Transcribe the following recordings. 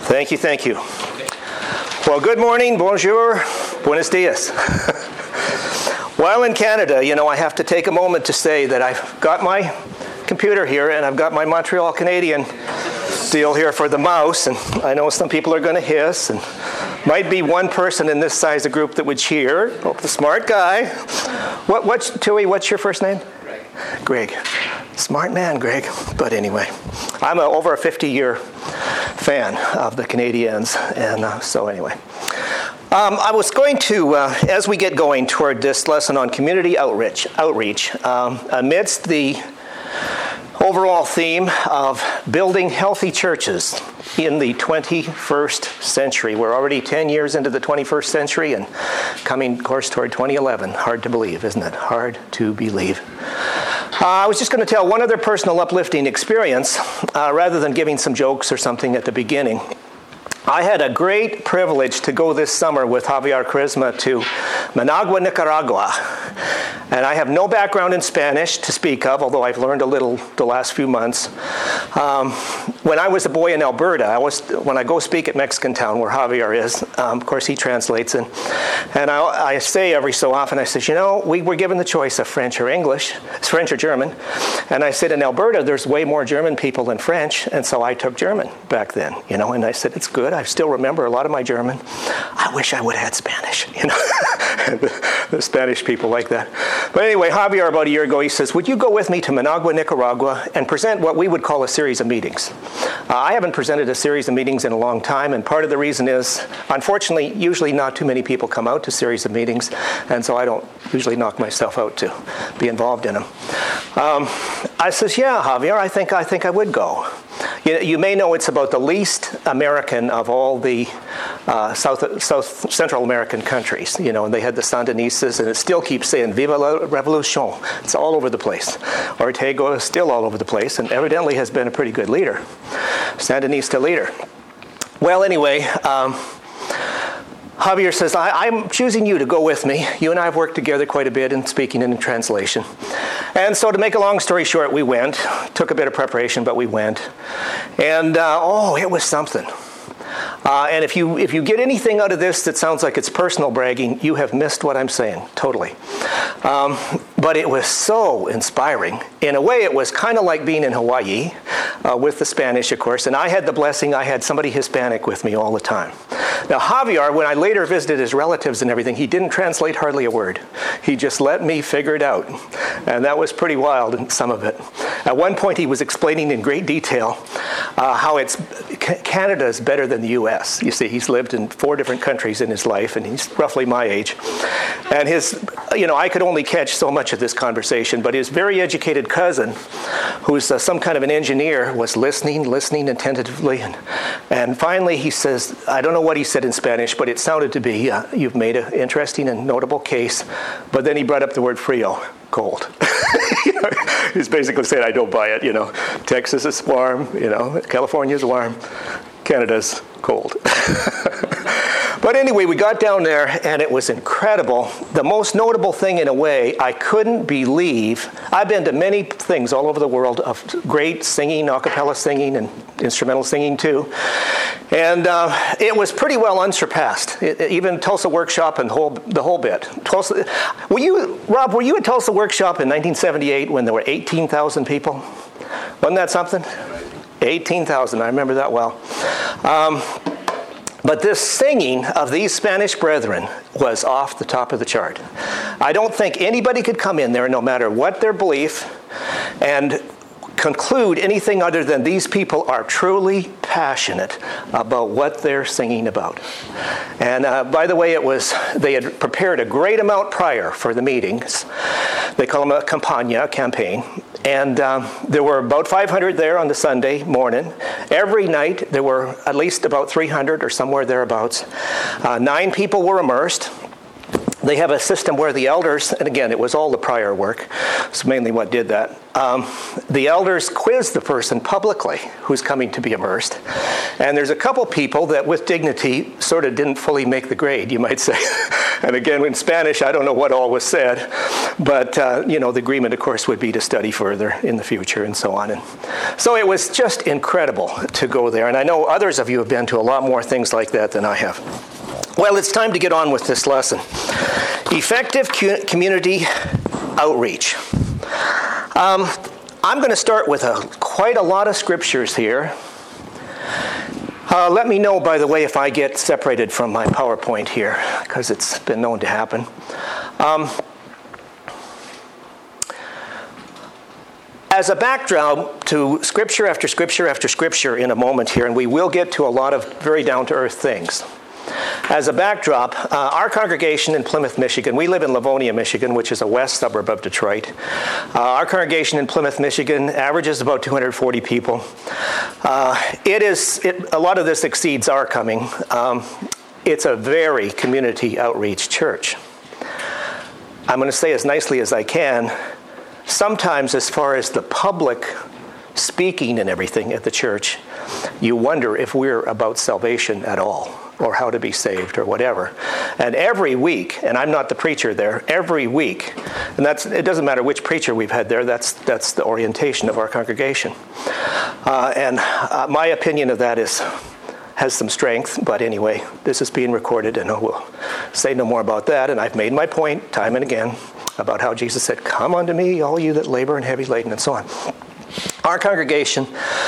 Thank you, thank you. Well, good morning, bonjour, buenos dias. While in Canada, I have to take a moment to say that I've got my computer here and I've got my Montreal Canadian deal here for the mouse, and I know some people are going to hiss, and might be one person in this size of group that would cheer. Oh, the smart guy. Tui, what's your first name? Greg. Smart man, Greg. But anyway, I'm over a 50-year fan of the Canadiens, and so anyway. I was going to, as we get going toward this lesson on community outreach, amidst the overall theme of building healthy churches in the 21st century. We're already 10 years into the 21st century and coming, of course, toward 2011. Hard to believe, isn't it? Hard to believe. I was just going to tell one other personal uplifting experience rather than giving some jokes or something at the beginning. I had a great privilege to go this summer with Javier Charisma to Managua, Nicaragua. And I have no background in Spanish to speak of, although I've learned a little the last few months. When I was a boy in Alberta, when I go speak at Mexican Town, where Javier is, of course he translates, and I say every so often, I says, we were given the choice of French or English, French or German, and I said in Alberta there's way more German people than French, and so I took German back then, and I said, it's good, I still remember a lot of my German. I wish I would have had Spanish, the Spanish people like that. But anyway, Javier, about a year ago, he says, would you go with me to Managua, Nicaragua, and present what we would call a series of meetings? I haven't presented a series of meetings in a long time, and part of the reason is, unfortunately, usually not too many people come out to series of meetings, and so I don't usually knock myself out to be involved in them. I says, yeah, Javier, I think I would go. You may know it's about the least American of all the South Central American countries, and they had the Sandinistas, and it still keeps saying, Viva la Revolution. It's all over the place. Ortega is still all over the place, and evidently has been a pretty good leader, Sandinista leader. Well, anyway, Javier says, I'm choosing you to go with me. You and I have worked together quite a bit in speaking and in translation. And so to make a long story short, we went. Took a bit of preparation, but we went. And, it was something. And if you get anything out of this that sounds like it's personal bragging, you have missed what I'm saying, totally. But it was so inspiring. In a way, it was kind of like being in Hawaii with the Spanish, of course. And I had the blessing, I had somebody Hispanic with me all the time. Now, Javier, when I later visited his relatives and everything, he didn't translate hardly a word. He just let me figure it out. And that was pretty wild in some of it. At one point, he was explaining in great detail how Canada is better than the U.S. You see, he's lived in 4 different countries in his life, and he's roughly my age. And I could only catch so much of this conversation, but his very educated cousin, who's some kind of an engineer, was listening attentively. And finally he says, I don't know what he said in Spanish, but it sounded to be, you've made an interesting and notable case. But then he brought up the word frio, cold. He's basically saying, I don't buy it, Texas is warm, California's warm, Canada's cold. But anyway, we got down there, and it was incredible. The most notable thing, in a way, I couldn't believe. I've been to many things all over the world of great singing, a cappella singing, and instrumental singing, too. And it was pretty well unsurpassed. Even Tulsa Workshop and the whole bit. Rob, were you at Tulsa Workshop in 1978 when there were 18,000 people? Wasn't that something? 18,000, I remember that well. But this singing of these Spanish brethren was off the top of the chart. I don't think anybody could come in there, no matter what their belief, and conclude anything other than these people are truly passionate about what they're singing about. And by the way, they had prepared a great amount prior for the meetings. They call them a campaign. And there were about 500 there on the Sunday morning. Every night there were at least about 300 or somewhere thereabouts. 9 people were immersed. They have a system where the elders, and again, it was all the prior work, it's mainly what did that. The elders quiz the person publicly who's coming to be immersed. And there's a couple people that with dignity sort of didn't fully make the grade, you might say. And again, in Spanish, I don't know what all was said. But, the agreement, of course, would be to study further in the future and so on. And so it was just incredible to go there. And I know others of you have been to a lot more things like that than I have. Well, it's time to get on with this lesson. Effective community outreach. I'm going to start with quite a lot of scriptures here. Let me know, by the way, if I get separated from my PowerPoint here, because it's been known to happen. As a backdrop to scripture after scripture after scripture in a moment here, and we will get to a lot of very down-to-earth things. As a backdrop, our congregation in Plymouth, Michigan, we live in Livonia, Michigan, which is a west suburb of Detroit. Our congregation in Plymouth, Michigan averages about 240 people. A lot of this exceeds our coming. It's a very community outreach church. I'm going to say as nicely as I can, sometimes as far as the public speaking and everything at the church, you wonder if we're about salvation at all, or how to be saved, or whatever. And every week, and I'm not the preacher there, every week, and it doesn't matter which preacher we've had there, that's the orientation of our congregation. And my opinion of that has some strength, but anyway, this is being recorded, and we'll say no more about that. And I've made my point time and again about how Jesus said, "Come unto me, all you that labor and heavy laden," and so on. Our congregation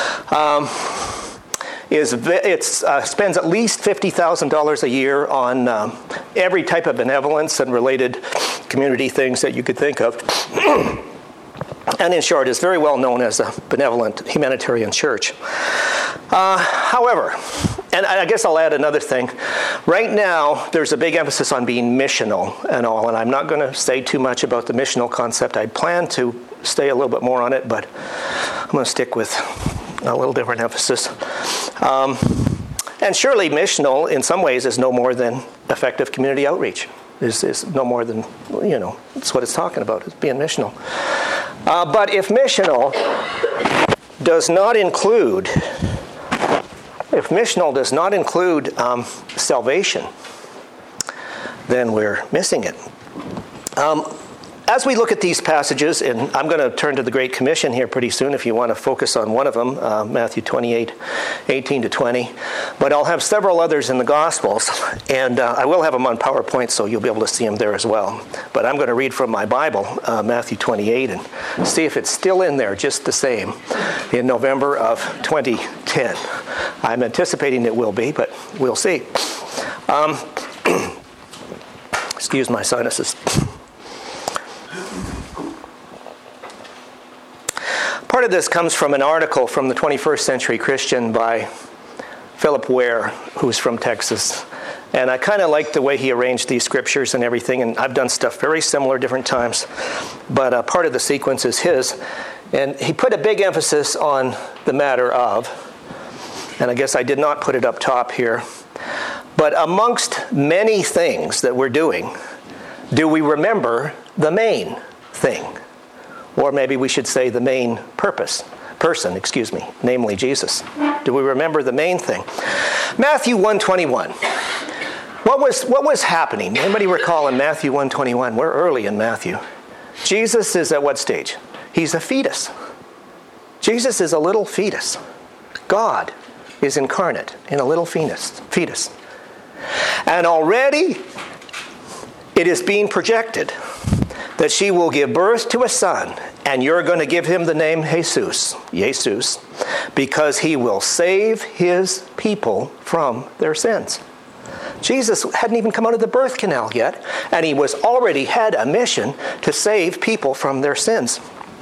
spends at least $50,000 a year on every type of benevolence and related community things that you could think of. And in short, is very well known as a benevolent humanitarian church. However, and I guess I'll add another thing. Right now, there's a big emphasis on being missional and all, and I'm not going to say too much about the missional concept. I plan to stay a little bit more on it, but I'm going to stick with a little different emphasis. And surely missional, in some ways, is no more than effective community outreach. Is no more than, that's what it's talking about, is being missional. But if missional does not include salvation, then we're missing it. As we look at these passages, and I'm going to turn to the Great Commission here pretty soon if you want to focus on one of them, Matthew 28, 18 to 20. But I'll have several others in the Gospels, and I will have them on PowerPoint so you'll be able to see them there as well. But I'm going to read from my Bible, Matthew 28, and see if it's still in there just the same in November of 2010. I'm anticipating it will be, but we'll see. Excuse my sinuses. Part of this comes from an article from the 21st Century Christian by Philip Ware, who's from Texas. And I kind of like the way he arranged these scriptures and everything. And I've done stuff very similar different times. But part of the sequence is his. And he put a big emphasis on the matter of, and I guess I did not put it up top here, but amongst many things that we're doing, do we remember the main thing? Or maybe we should say the main person, namely Jesus. Do we remember the main thing? Matthew 1:21. What was happening? Anybody recall in Matthew 1:21? We're early in Matthew. Jesus is at what stage? He's a fetus. Jesus is a little fetus. God is incarnate in a little fetus. And already it is being projected that she will give birth to a son, and you're going to give him the name Jesus, because he will save his people from their sins. Jesus hadn't even come out of the birth canal yet, and he was already had a mission to save people from their sins.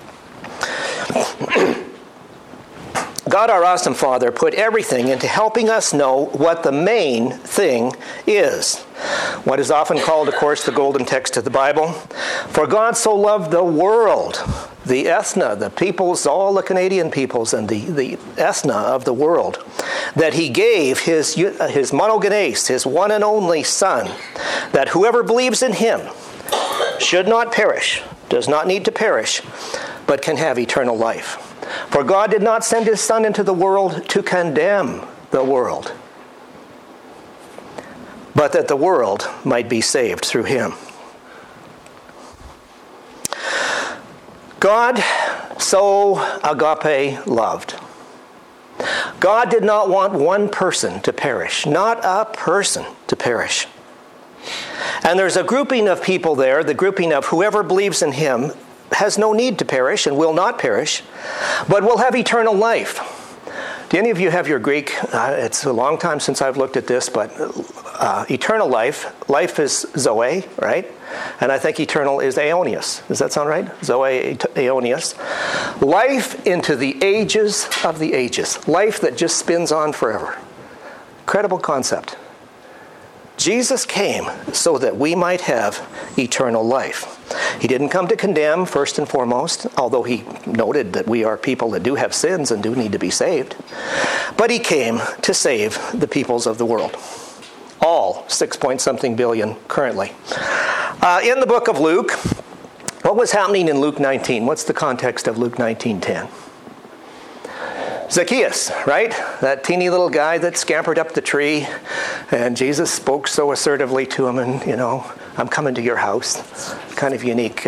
God, our awesome Father, put everything into helping us know what the main thing is. What is often called, of course, the golden text of the Bible. For God so loved the world the ethna, the peoples, all the Canadian peoples and the ethna of the world, that he gave his monogenes, his one and only Son, that whoever believes in him should not perish, does not need to perish, but can have eternal life. For God did not send his Son into the world to condemn the world, but that the world might be saved through him. God so agape loved. God did not want one person to perish, not a person to perish. And there's a grouping of people there, the grouping of whoever believes in him has no need to perish and will not perish, but will have eternal life. Do any of you have your Greek? It's a long time since I've looked at this, but eternal life is Zoe, right? And I think eternal is Aeonius. Does that sound right? Zoe, Aeonius. Life into the ages of the ages. Life that just spins on forever. Incredible concept. Jesus came so that we might have eternal life. He didn't come to condemn, first and foremost, although he noted that we are people that do have sins and do need to be saved. But he came to save the peoples of the world. All 6-point-something billion currently. In the book of Luke, what was happening in Luke 19? What's the context of Luke 19:10? Zacchaeus, right? That teeny little guy that scampered up the tree, and Jesus spoke so assertively to him, and, I'm coming to your house. Kind of unique.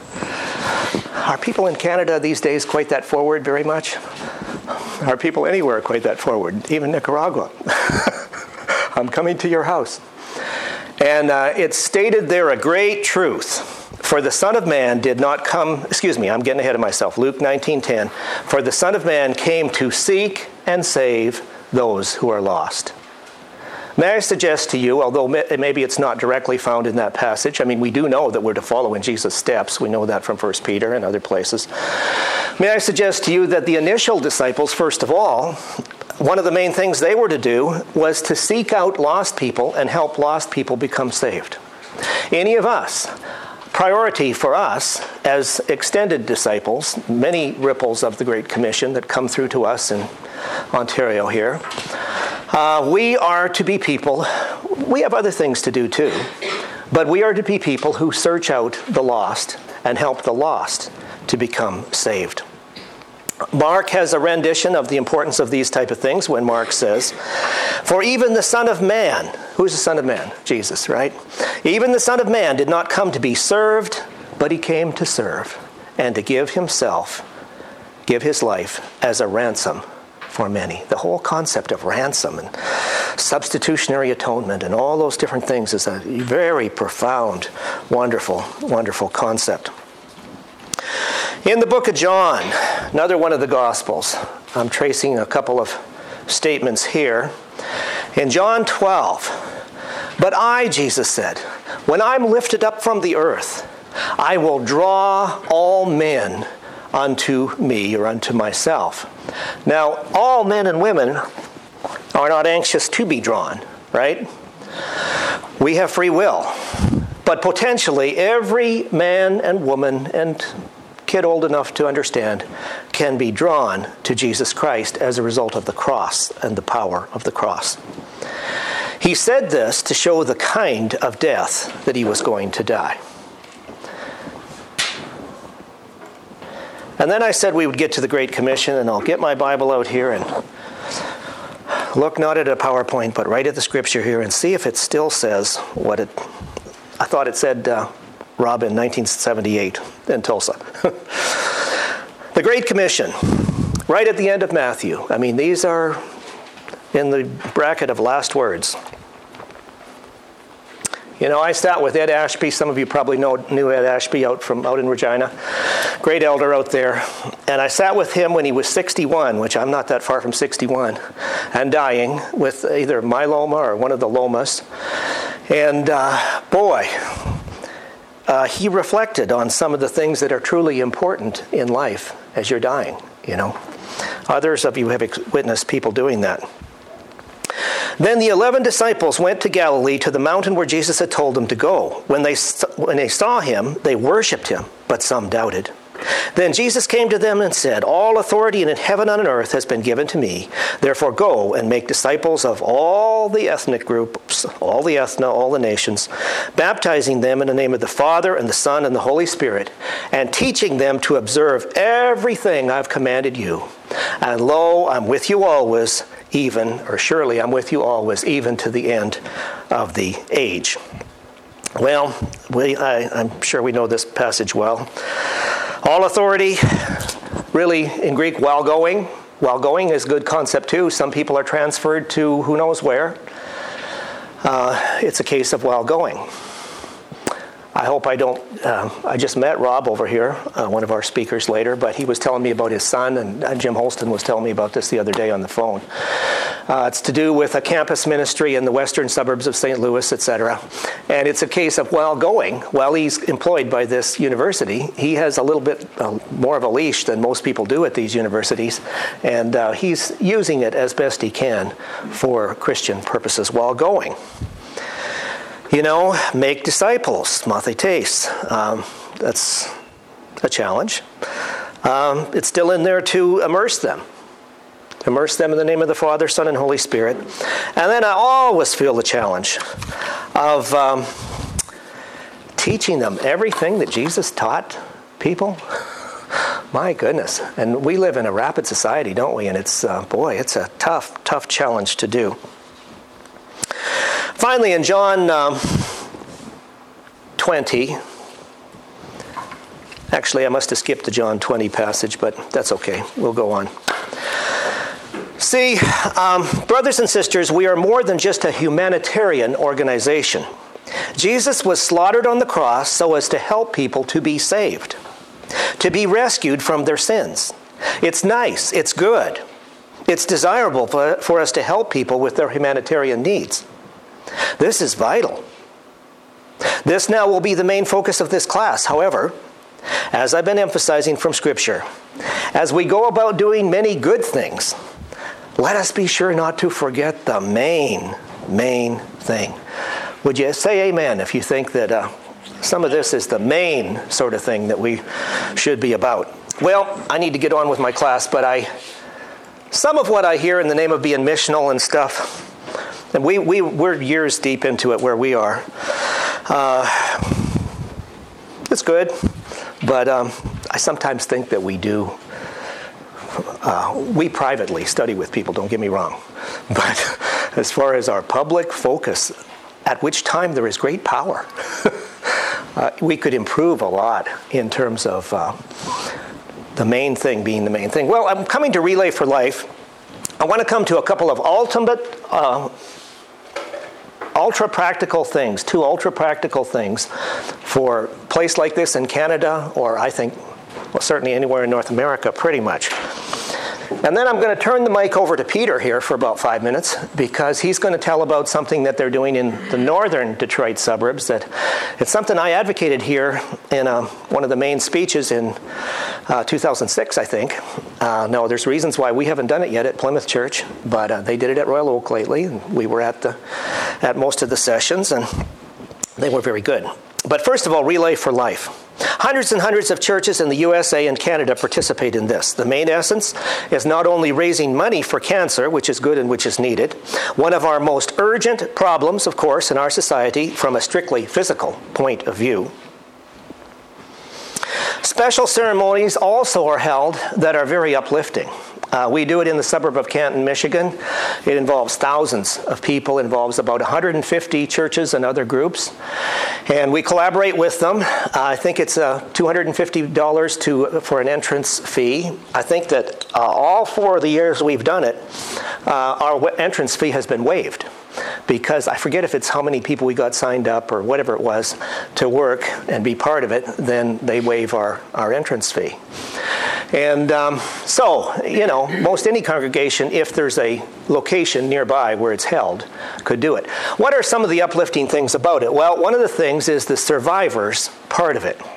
Are people in Canada these days quite that forward very much? Are people anywhere quite that forward? Even Nicaragua. I'm coming to your house. And it's stated there a great truth. For the Son of Man did not come, I'm getting ahead of myself. Luke 19:10. For the Son of Man came to seek and save those who are lost. May I suggest to you, although maybe it's not directly found in that passage, we do know that we're to follow in Jesus' steps. We know that from 1 Peter and other places. May I suggest to you that the initial disciples, first of all, one of the main things they were to do was to seek out lost people and help lost people become saved. Any of us, priority for us as extended disciples, many ripples of the Great Commission that come through to us in Ontario here, we are to be people, we have other things to do too, but we are to be people who search out the lost and help the lost to become saved. Mark has a rendition of the importance of these type of things when Mark says, for even the Son of Man, who's the Son of Man? Jesus, right? Even the Son of Man did not come to be served, but he came to serve and to give his life as a ransom for many. The whole concept of ransom and substitutionary atonement and all those different things is a very profound, wonderful, wonderful concept. In the book of John, another one of the Gospels, I'm tracing a couple of statements here. In John 12, but I, Jesus said, when I'm lifted up from the earth, I will draw all men unto me or unto myself. Now, all men and women are not anxious to be drawn, right? We have free will. But potentially every man and woman and kid old enough to understand can be drawn to Jesus Christ as a result of the cross and the power of the cross. He said this to show the kind of death that he was going to die. And then I said we would get to the Great Commission, and I'll get my Bible out here and look not at a PowerPoint, but right at the scripture here and see if it still says what I thought it said, Rob, in 1978 in Tulsa. The Great Commission, right at the end of Matthew. These are in the bracket of last words. I sat with Ed Ashby. Some of you probably knew Ed Ashby out in Regina. Great elder out there. And I sat with him when he was 61, which I'm not that far from 61, and dying with either myeloma or one of the lomas. And he reflected on some of the things that are truly important in life as you're dying, Others of you have witnessed people doing that. Then the 11 disciples went to Galilee to the mountain where Jesus had told them to go. When they saw him, they worshipped him, but some doubted. Then Jesus came to them and said, "All authority in heaven and on earth has been given to me. Therefore go and make disciples of all the ethnic groups, all the ethna, all the nations, baptizing them in the name of the Father and the Son and the Holy Spirit, and teaching them to observe everything I've commanded you. And lo, I'm with you always, surely I'm with you always, even to the end of the age." Well, I'm sure we know this passage well. All authority, really in Greek, while going. While going is a good concept too. Some people are transferred to who knows where. It's a case of while going. I hope I don't, I just met Rob over here, one of our speakers later, but he was telling me about his son, and Jim Holston was telling me about this the other day on the phone. It's to do with a campus ministry in the western suburbs of St. Louis, etc. And it's a case of while he's employed by this university, he has a little bit more of a leash than most people do at these universities, and he's using it as best he can for Christian purposes while going. Make disciples, mathetes. That's a challenge. It's still in there to immerse them. Immerse them in the name of the Father, Son, and Holy Spirit. And then I always feel the challenge of teaching them everything that Jesus taught people. My goodness. And we live in a rapid society, don't we? And it's, it's a tough challenge to do. Finally, in John 20, actually I must have skipped the John 20 passage, but that's okay. We'll go on. See, brothers and sisters, we are more than just a humanitarian organization. Jesus was slaughtered on the cross so as to help people to be saved, to be rescued from their sins. It's nice. It's good. It's desirable for us to help people with their humanitarian needs. This is vital. This now will be the main focus of this class. However, as I've been emphasizing from Scripture, as we go about doing many good things, let us be sure not to forget the main thing. Would you say amen if you think that some of this is the main sort of thing that we should be about? Well, I need to get on with my class, but some of what I hear in the name of being missional and stuff, and we're years deep into it where we are. It's good, but I sometimes think that we do. We privately study with people, don't get me wrong. But as far as our public focus, at which time there is great power, we could improve a lot in terms of the main thing being the main thing. Well, I'm coming to Relay for Life. I want to come to a couple of ultra-practical things, two ultra-practical things for a place like this in Canada, or I think, certainly anywhere in North America, pretty much. And then I'm going to turn the mic over to Peter here for about 5 minutes, because he's going to tell about something that they're doing in the northern Detroit suburbs. That it's something I advocated here in one of the main speeches in 2006, I think. No, there's reasons why we haven't done it yet at Plymouth Church, but they did it at Royal Oak lately, and we were at most of the sessions, and they were very good. But first of all, Relay for Life. Hundreds and hundreds of churches in the USA and Canada participate in this. The main essence is not only raising money for cancer, which is good and which is needed, one of our most urgent problems, of course, in our society from a strictly physical point of view. Special ceremonies also are held that are very uplifting. We do it in the suburb of Canton, Michigan. It involves thousands of people. It involves about 150 churches and other groups. And we collaborate with them. I think it's $250 for an entrance fee. I think that all 4 of the years we've done it, our entrance fee has been waived. Because I forget if it's how many people we got signed up or whatever it was to work and be part of it, then they waive our entrance fee. And so, most any congregation, if there's a location nearby where it's held, could do it. What are some of the uplifting things about it? Well, one of the things is the survivors part of it.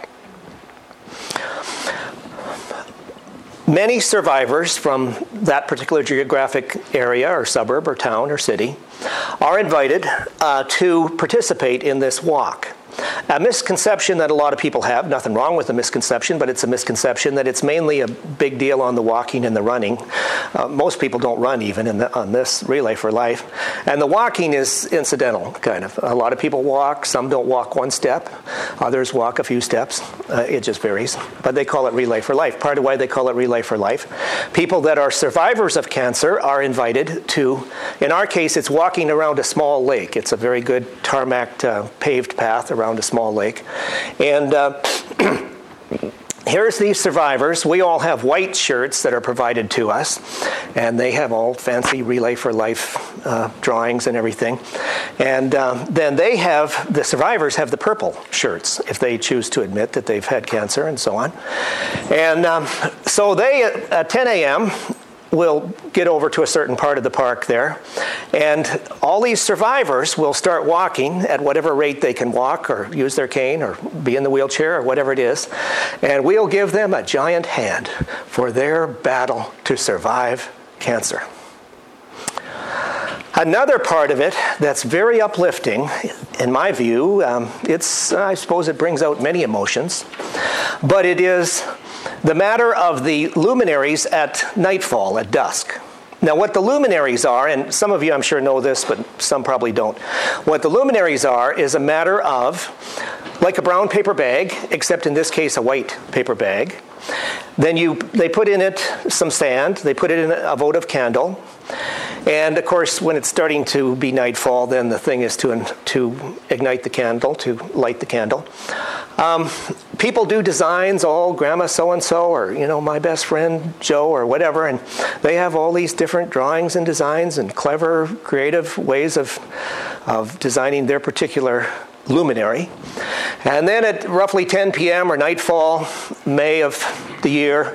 Many survivors from that particular geographic area or suburb or town or city are invited to participate in this walk. A misconception that a lot of people have, nothing wrong with the misconception, but it's a misconception that it's mainly a big deal on the walking and the running. Most people don't run even on this Relay for Life. And the walking is incidental, kind of. A lot of people walk. Some don't walk one step. Others walk a few steps. It just varies. But they call it Relay for Life. Part of why they call it Relay for Life. People that are survivors of cancer are invited to, in our case, it's walking around a small lake. It's a very good tarmac paved path around a small lake. And here's these survivors. We all have white shirts that are provided to us, and they have all fancy Relay for Life drawings and everything. And then the survivors have the purple shirts if they choose to admit that they've had cancer and so on. And so they, at 10 a.m., will get over to a certain part of the park there, and all these survivors will start walking at whatever rate they can walk or use their cane or be in the wheelchair or whatever it is, and we'll give them a giant hand for their battle to survive cancer. Another part of it that's very uplifting, in my view, I suppose it brings out many emotions, but it is the matter of the luminaries at nightfall, at dusk. Now, what the luminaries are, and some of you I'm sure know this, but some probably don't. What the luminaries are is a matter of, like a brown paper bag, except in this case a white paper bag. Then they put in it some sand, they put it in a votive candle, and of course when it's starting to be nightfall, then the thing is to ignite the candle, to light the candle. People do designs, grandma so-and-so, or my best friend Joe, or whatever, and they have all these different drawings and designs and clever, creative ways of designing their particular luminary. And then at roughly 10 p.m. or nightfall, May of the year,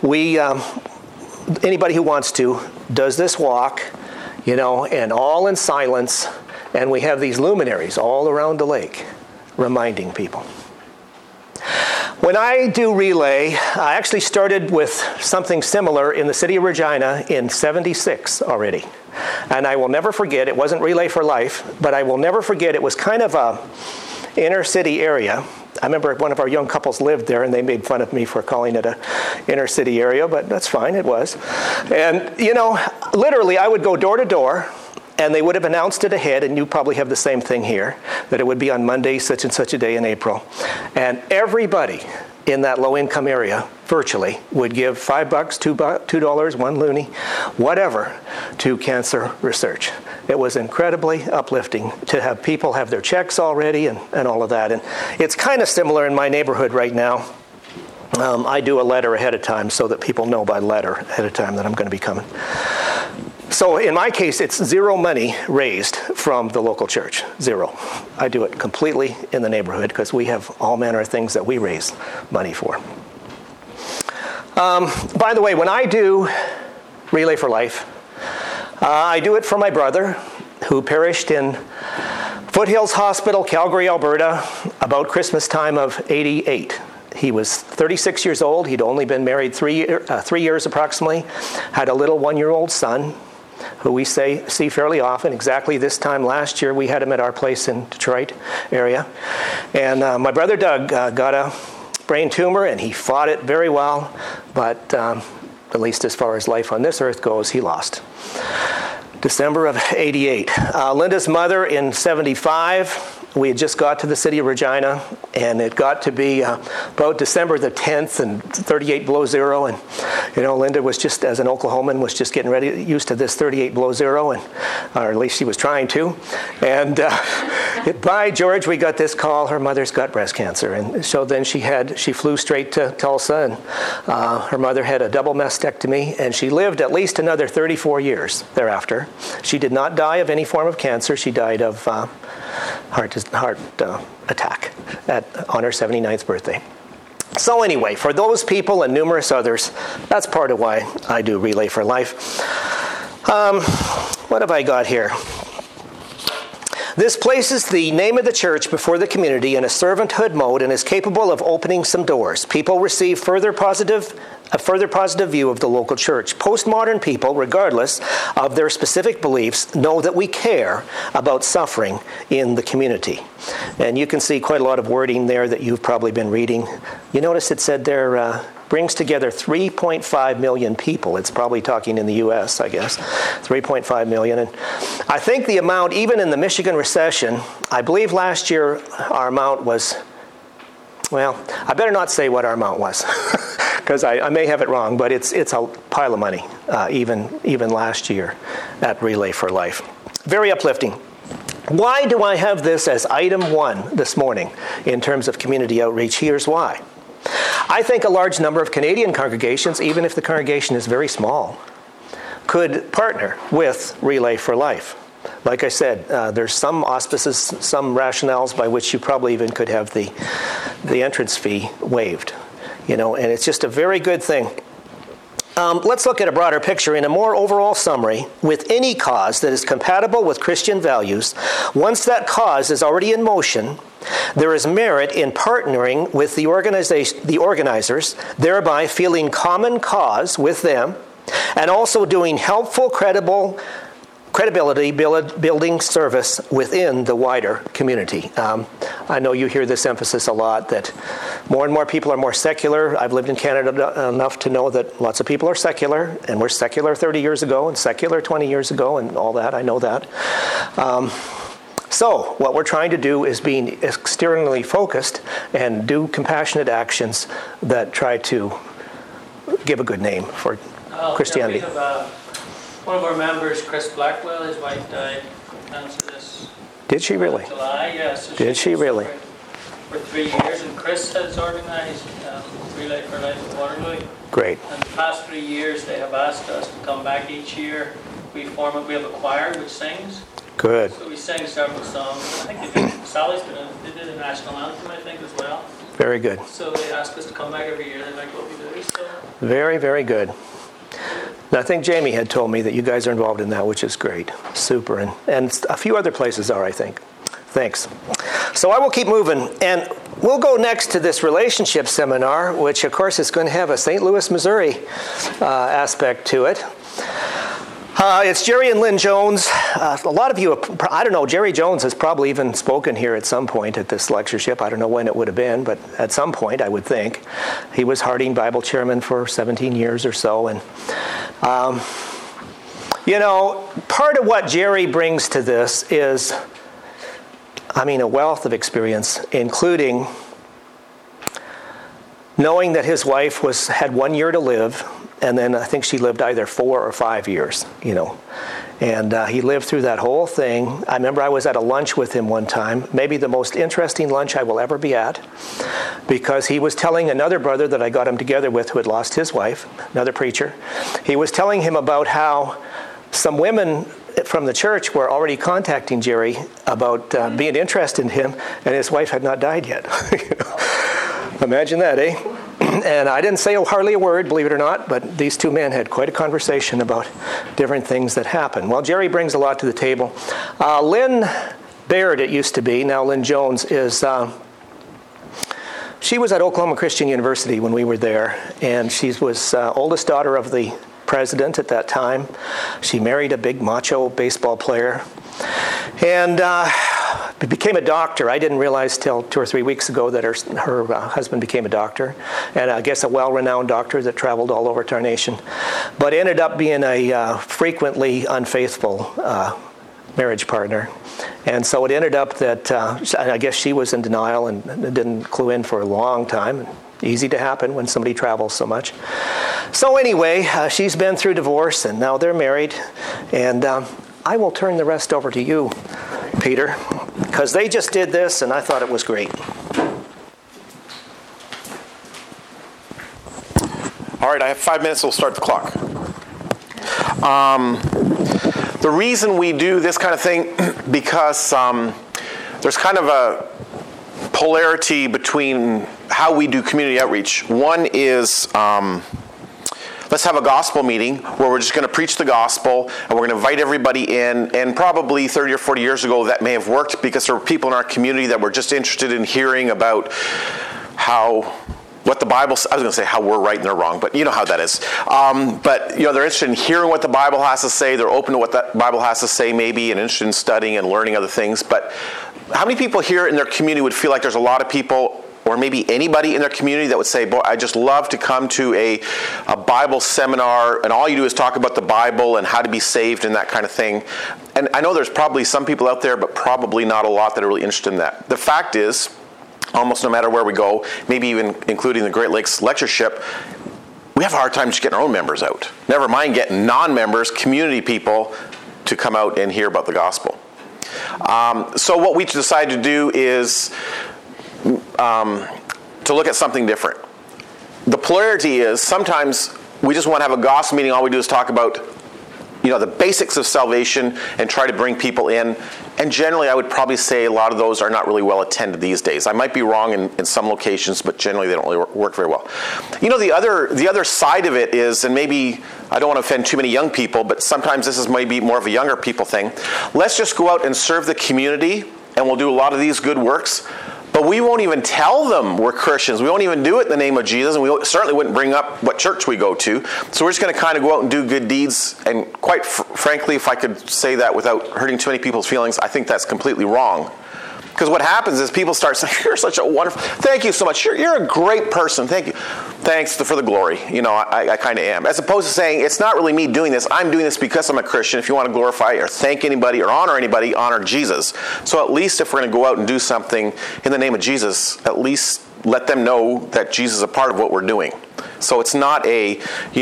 anybody who wants to does this walk, and all in silence, and we have these luminaries all around the lake reminding people. When I do Relay, I actually started with something similar in the city of Regina in '76 already. And I will never forget, it wasn't Relay for Life, but I will never forget, it was kind of a inner city area. I remember one of our young couples lived there, and they made fun of me for calling it a inner city area, but that's fine, it was. And, literally I would go door to door, and they would have announced it ahead, and you probably have the same thing here, that it would be on Monday, such and such a day in April. And everybody in that low-income area, virtually, would give $5, $2, $1 loonie, whatever, to cancer research. It was incredibly uplifting to have people have their checks already and all of that. And it's kind of similar in my neighborhood right now. I do a letter ahead of time so that people know by letter ahead of time that I'm going to be coming. So in my case, it's zero money raised from the local church. Zero. I do it completely in the neighborhood because we have all manner of things that we raise money for. By the way, when I do Relay for Life, I do it for my brother who perished in Foothills Hospital, Calgary, Alberta, about Christmas time of '88. He was 36 years old. He'd only been married 3 years approximately, had a little 1-year-old son, who we see fairly often. Exactly this time last year, we had him at our place in Detroit area. And my brother Doug got a brain tumor, and he fought it very well, but at least as far as life on this earth goes, he lost. December of '88. Linda's mother in '75. We had just got to the city of Regina, and it got to be about December the 10th and 38 below zero. And, Linda was just, as an Oklahoman, was just getting used to this 38 below zero, or at least she was trying to. And by George, we got this call, her mother's got breast cancer. And so then she flew straight to Tulsa, and her mother had a double mastectomy, and she lived at least another 34 years thereafter. She did not die of any form of cancer. She died of heart attack on her 79th birthday. So anyway, for those people and numerous others, that's part of why I do Relay for Life. What have I got here? This places the name of the church before the community in a servanthood mode and is capable of opening some doors. People receive further positive a further positive view of the local church. Postmodern people, regardless of their specific beliefs, know that we care about suffering in the community. And you can see quite a lot of wording there that you've probably been reading. You notice it said there, brings together 3.5 million people. It's probably talking in the U.S., I guess. 3.5 million. And I think the amount, even in the Michigan recession, I believe last year our amount was, well, I better not say what our amount was, because I may have it wrong, but it's a pile of money, even last year at Relay for Life. Very uplifting. Why do I have this as item 1 this morning in terms of community outreach? Here's why. I think a large number of Canadian congregations, even if the congregation is very small, could partner with Relay for Life. Like I said, there's some auspices, some rationales by which you probably even could have the entrance fee waived. And it's just a very good thing. Let's look at a broader picture. In a more overall summary, with any cause that is compatible with Christian values, once that cause is already in motion, there is merit in partnering with the organizers, thereby feeling common cause with them, and also doing helpful, credibility building service within the wider community. I know you hear this emphasis a lot, that more and more people are more secular. I've lived in Canada enough to know that lots of people are secular, and we're secular 30 years ago and secular 20 years ago and all that. I know that. So what we're trying to do is being externally focused and do compassionate actions that try to give a good name for Christianity. Yeah, we have one of our members, Chris Blackwell, his wife died this. Did she really? July, yes. Yeah, so did she really? For 3 years, and Chris has organised Relay for Life in Waterloo. Great. And the past 3 years, they have asked us to come back each year. We have a choir which sings. Good. So we sing several songs. I think they did a national anthem, I think, as well. Very good. So they ask us to come back every year. They like what we do. So. Very, very good. And I think Jamie had told me that you guys are involved in that, which is great. Super. And a few other places are, I think. Thanks. So I will keep moving. And we'll go next to this relationship seminar, which, of course, is going to have a St. Louis, Missouri aspect to it. It's Jerry and Lynn Jones. A lot of you, I don't know, Jerry Jones has probably even spoken here at some point at this lectureship. I don't know when it would have been, but at some point, I would think. He was Harding Bible chairman for 17 years or so. And, part of what Jerry brings to this is, a wealth of experience, including knowing that his wife had 1 year to live. And then I think she lived either 4 or 5 years, And he lived through that whole thing. I remember I was at a lunch with him one time, maybe the most interesting lunch I will ever be at, because he was telling another brother that I got him together with who had lost his wife, another preacher. He was telling him about how some women from the church were already contacting Jerry about being interested in him, and his wife had not died yet. Imagine that, eh? And I didn't say hardly a word, believe it or not, but these two men had quite a conversation about different things that happened. Well, Jerry brings a lot to the table. Lynn Baird, it used to be, now Lynn Jones, she was at Oklahoma Christian University when we were there, and she was oldest daughter of the president at that time. She married a big macho baseball player, and became a doctor. I didn't realize till 2 or 3 weeks ago that her husband became a doctor, and I guess a well-renowned doctor that traveled all over our nation, but ended up being a frequently unfaithful marriage partner. And so it ended up that I guess she was in denial and didn't clue in for a long time. Easy to happen when somebody travels so much. So anyway, she's been through divorce, and now they're married. And I will turn the rest over to you, Peter, because they just did this, and I thought it was great. All right, I have 5 minutes, we'll start the clock. The reason we do this kind of thing, because there's kind of a polarity between how we do community outreach. One is, let's have a gospel meeting where we're just going to preach the gospel and we're going to invite everybody in. And probably 30 or 40 years ago that may have worked because there were people in our community that were just interested in hearing about how what the Bible, I was going to say how we're right and they're wrong, but you know how that is. But they're interested in hearing what the Bible has to say. They're open to what that Bible has to say maybe, and interested in studying and learning other things. But how many people here in their community would feel like there's a lot of people, or maybe anybody in their community, that would say, boy, I just love to come to a Bible seminar, and all you do is talk about the Bible and how to be saved and that kind of thing. And I know there's probably some people out there, but probably not a lot that are really interested in that. The fact is, almost no matter where we go, maybe even including the Great Lakes Lectureship, we have a hard time just getting our own members out. Never mind getting non-members, community people, to come out and hear about the gospel. So what we decided to do is to look at something different. The polarity is sometimes we just want to have a gospel meeting. All we do is talk about the basics of salvation and try to bring people in. And generally, I would probably say a lot of those are not really well attended these days. I might be wrong in some locations, but generally they don't really work very well. The other side of it is, and maybe I don't want to offend too many young people, but sometimes this is maybe more of a younger people thing. Let's just go out and serve the community, and we'll do a lot of these good works. But we won't even tell them we're Christians. We won't even do it in the name of Jesus, and we certainly wouldn't bring up what church we go to. So we're just going to kind of go out and do good deeds. And quite frankly, if I could say that without hurting too many people's feelings, I think that's completely wrong. Because what happens is people start saying, you're such a wonderful, thank you so much. You're a great person. Thank you. Thanks for the glory. I kind of am. As opposed to saying, it's not really me doing this. I'm doing this because I'm a Christian. If you want to glorify or thank anybody or honor anybody, honor Jesus. So at least if we're going to go out and do something in the name of Jesus, at least let them know that Jesus is a part of what we're doing. So it's not a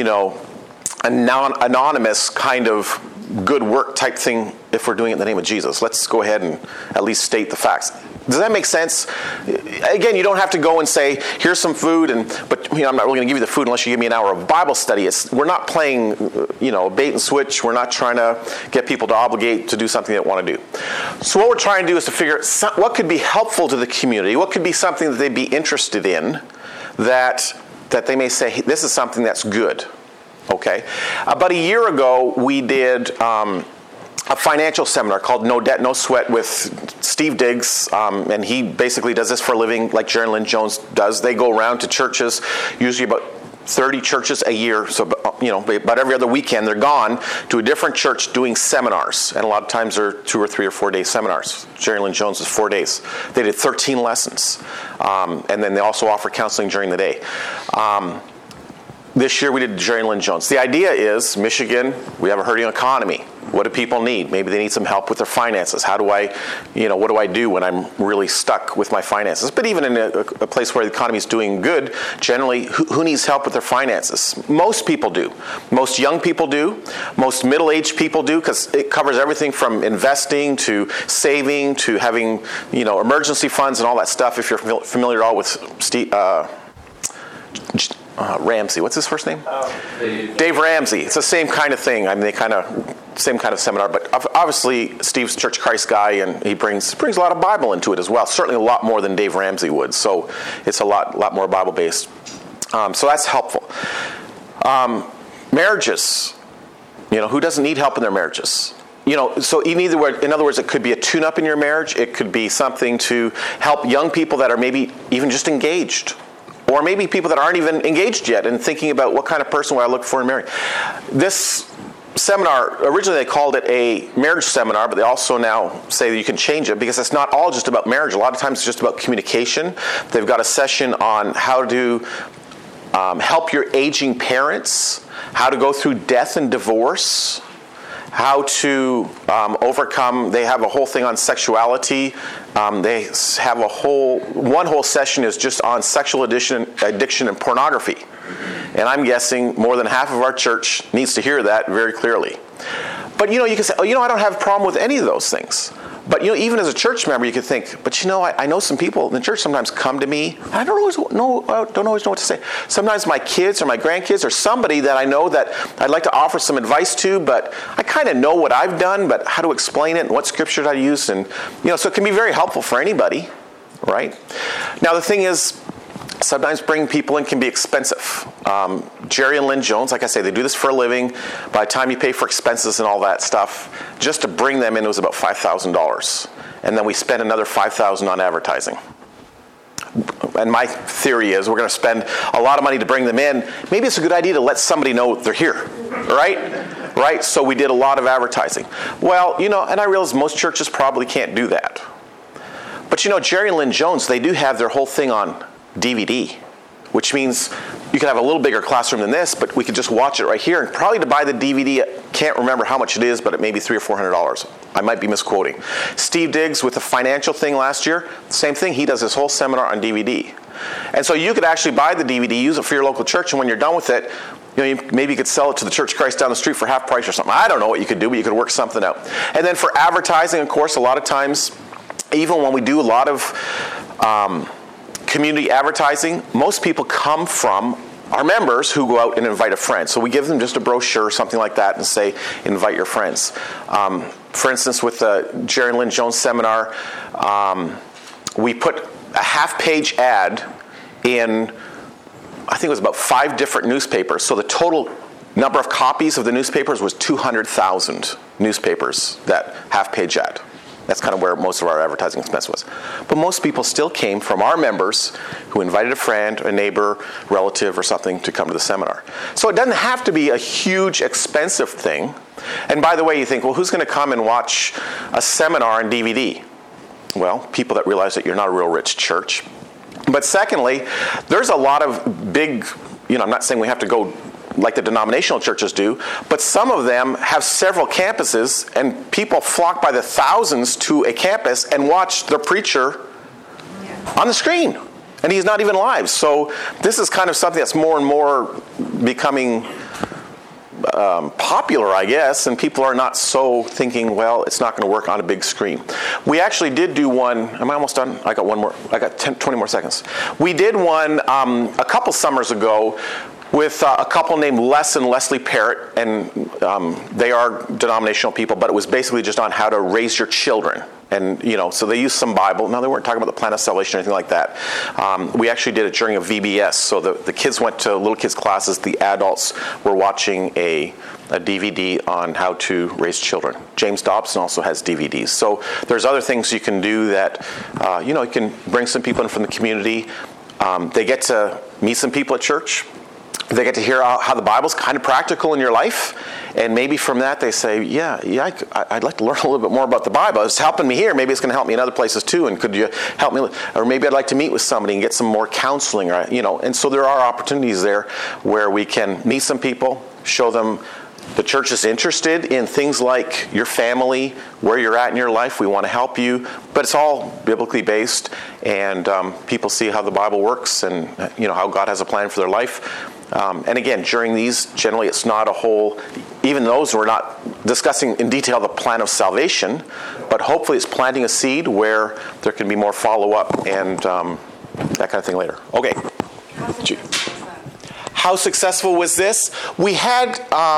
anonymous kind of good work type thing if we're doing it in the name of Jesus. Let's go ahead and at least state the facts. Does that make sense? Again, you don't have to go and say, here's some food, but I'm not really going to give you the food unless you give me an hour of Bible study. We're not playing, bait and switch. We're not trying to get people to obligate to do something they want to do. So what we're trying to do is to figure out what could be helpful to the community, what could be something that they'd be interested in that they may say, hey, this is something that's good. Okay. About a year ago, we did a financial seminar called No Debt, No Sweat with Steve Diggs, and he basically does this for a living like Jerry and Lynn Jones does. They go around to churches, usually about 30 churches a year, so about every other weekend they're gone to a different church doing seminars, and a lot of times they're 2 or 3 or 4 day seminars. Jerry and Lynn Jones is 4 days. They did 13 lessons, and then they also offer counseling during the day. This year we did Jerry and Lynn Jones. The idea is, Michigan, we have a hurting economy. What do people need? Maybe they need some help with their finances. How do I, what do I do when I'm really stuck with my finances? But even in a place where the economy is doing good, generally, who needs help with their finances? Most people do. Most young people do. Most middle-aged people do, because it covers everything from investing to saving to having, emergency funds and all that stuff. If you're familiar at all with Steve, Ramsey. What's his first name? Dave Ramsey. It's the same kind of thing. I mean, same kind of seminar. But obviously, Steve's Church of Christ guy, and he brings a lot of Bible into it as well. Certainly a lot more than Dave Ramsey would. So it's a lot more Bible based. So that's helpful. Marriages. Who doesn't need help in their marriages? So in other words, it could be a tune-up in your marriage. It could be something to help young people that are maybe even just engaged. Or maybe people that aren't even engaged yet and thinking about what kind of person would I look for in marriage. This seminar, originally they called it a marriage seminar, but they also now say that you can change it because it's not all just about marriage. A lot of times it's just about communication. They've got a session on how to help your aging parents, how to go through death and divorce, how to overcome. They have a whole thing on sexuality. They have one whole session is just on sexual addiction and pornography. And I'm guessing more than half of our church needs to hear that very clearly. But you can say, I don't have a problem with any of those things. But even as a church member, you could think, but I know some people in the church sometimes come to me. I don't always know what to say. Sometimes my kids or my grandkids or somebody that I know that I'd like to offer some advice to, but I kind of know what I've done, but how to explain it and what scripture I use, and so it can be very helpful for anybody, right? Now the thing is, sometimes bringing people in can be expensive. Jerry and Lynn Jones, like I say, they do this for a living. By the time you pay for expenses and all that stuff, just to bring them in, it was about $5,000. And then we spent another $5,000 on advertising. and my theory is we're going to spend a lot of money to bring them in. Maybe it's a good idea to let somebody know they're here, right? So we did a lot of advertising. Well, and I realize most churches probably can't do that. But Jerry and Lynn Jones, they do have their whole thing on DVD, which means you can have a little bigger classroom than this, but we could just watch it right here. And probably to buy the DVD, I can't remember how much it is, but it may be $300 or $400. I might be misquoting. Steve Diggs with the financial thing last year, same thing. He does his whole seminar on DVD. And so you could actually buy the DVD, use it for your local church, and when you're done with it, maybe you could sell it to the Church of Christ down the street for half price or something. I don't know what you could do, but you could work something out. And then for advertising, of course, a lot of times, even when we do a lot of community advertising, most people come from our members who go out and invite a friend. So we give them just a brochure or something like that and say, invite your friends. For instance, with the Jerry and Lynn Jones seminar, we put a half-page ad in, I think it was about 5 different newspapers. So the total number of copies of the newspapers was 200,000 newspapers, that half-page ad. That's kind of where most of our advertising expense was. But most people still came from our members who invited a friend, a neighbor, relative, or something to come to the seminar. So it doesn't have to be a huge, expensive thing. And by the way, you think, well, who's going to come and watch a seminar on DVD? Well, people that realize that you're not a real rich church. But secondly, there's a lot of big, I'm not saying we have to go like the denominational churches do, but some of them have several campuses, and people flock by the thousands to a campus and watch the preacher on the screen. And he's not even live. So this is kind of something that's more and more becoming popular, I guess, and people are not so thinking, well, it's not going to work on a big screen. We actually did do one. Am I almost done? I got one more. I got 20 more seconds. We did one a couple summers ago with a couple named Les and Leslie Parrott, and they are denominational people, but it was basically just on how to raise your children. And, so they used some Bible. Now, they weren't talking about the plan of salvation or anything like that. We actually did it during a VBS. So the kids went to little kids' classes. The adults were watching a DVD on how to raise children. James Dobson also has DVDs. So there's other things you can do that, you can bring some people in from the community. They get to meet some people at church. They get to hear how the Bible's kind of practical in your life. And maybe from that they say, yeah, I'd like to learn a little bit more about the Bible. It's helping me here. Maybe it's going to help me in other places too. And could you help me? Or maybe I'd like to meet with somebody and get some more counseling. Or, And so there are opportunities there where we can meet some people, show them the church is interested in things like your family, where you're at in your life. We want to help you. But it's all biblically based. And people see how the Bible works and how God has a plan for their life. And again, during these, generally it's not a whole, even those we're not discussing in detail the plan of salvation, but hopefully it's planting a seed where there can be more follow-up and that kind of thing later. Okay. How successful was this? We had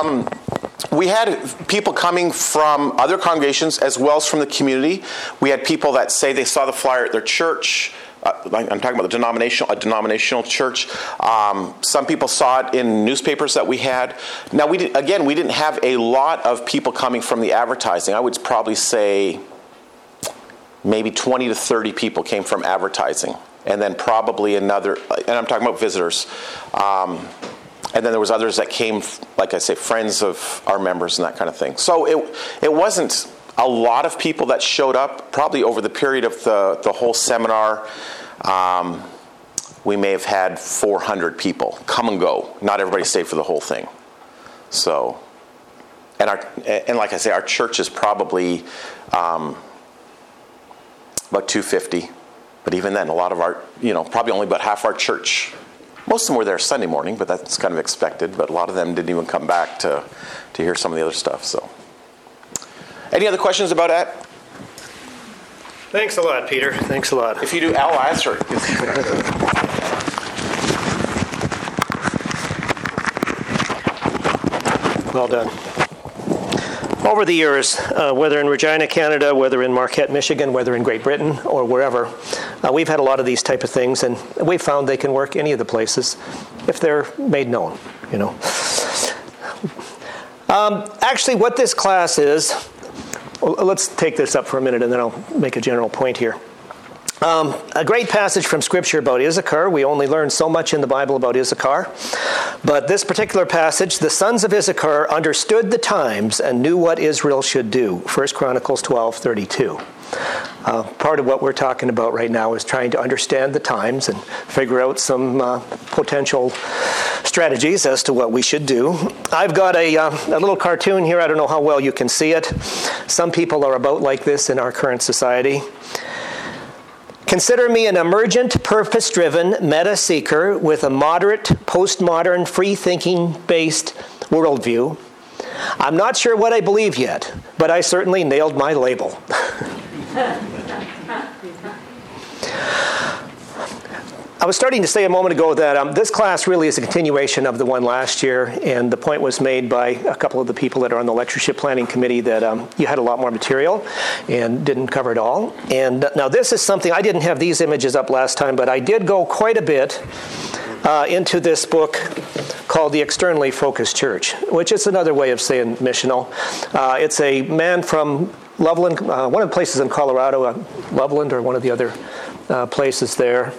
people coming from other congregations as well as from the community. We had people that say they saw the flyer at their church. I'm talking about a denominational church. Some people saw it in newspapers that we had. Now, we didn't have a lot of people coming from the advertising. I would probably say maybe 20 to 30 people came from advertising. And then probably another, and I'm talking about visitors. And then there was others that came, like I say, friends of our members and that kind of thing. So it wasn't a lot of people that showed up. Probably over the period of the whole seminar, we may have had 400 people come and go. Not everybody stayed for the whole thing. So, and like I say, our church is probably about 250. But even then, a lot of our, probably only about half our church. Most of them were there Sunday morning, but that's kind of expected. But a lot of them didn't even come back to hear some of the other stuff. So, any other questions about that? Thanks a lot, Peter. Thanks a lot. If you do, I'll answer it. Well done. Over the years, whether in Regina, Canada, whether in Marquette, Michigan, whether in Great Britain or wherever, we've had a lot of these type of things, and we've found they can work any of the places if they're made known, Actually, what this class is, well, let's take this up for a minute and then I'll make a general point here. A great passage from Scripture about Issachar. We only learn so much in the Bible about Issachar. But this particular passage, the sons of Issachar understood the times and knew what Israel should do. 1 Chronicles 12:32. Part of what we're talking about right now is trying to understand the times and figure out some potential strategies as to what we should do. I've got a little cartoon here. I don't know how well you can see it. Some people are about like this in our current society. Consider me an emergent, purpose-driven meta-seeker with a moderate, postmodern, free-thinking-based worldview. I'm not sure what I believe yet, but I certainly nailed my label. I was starting to say a moment ago that this class really is a continuation of the one last year, and the point was made by a couple of the people that are on the lectureship planning committee that you had a lot more material and didn't cover it all. And now this is something, I didn't have these images up last time, but I did go quite a bit into this book called The Externally Focused Church, which is another way of saying missional. It's a man from Loveland, one of the places in Colorado, Loveland or one of the other places there.